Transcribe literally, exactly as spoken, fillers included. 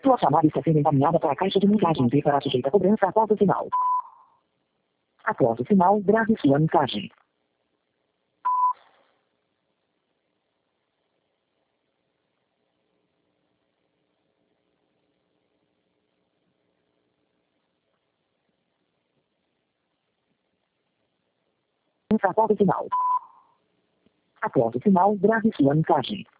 Sua chamada está sendo encaminhada para a caixa de mensagens e será sujeita a cobrança após o sinal. Após o sinal, grave sua mensagem. Após o sinal. Após o sinal, grave sua mensagem.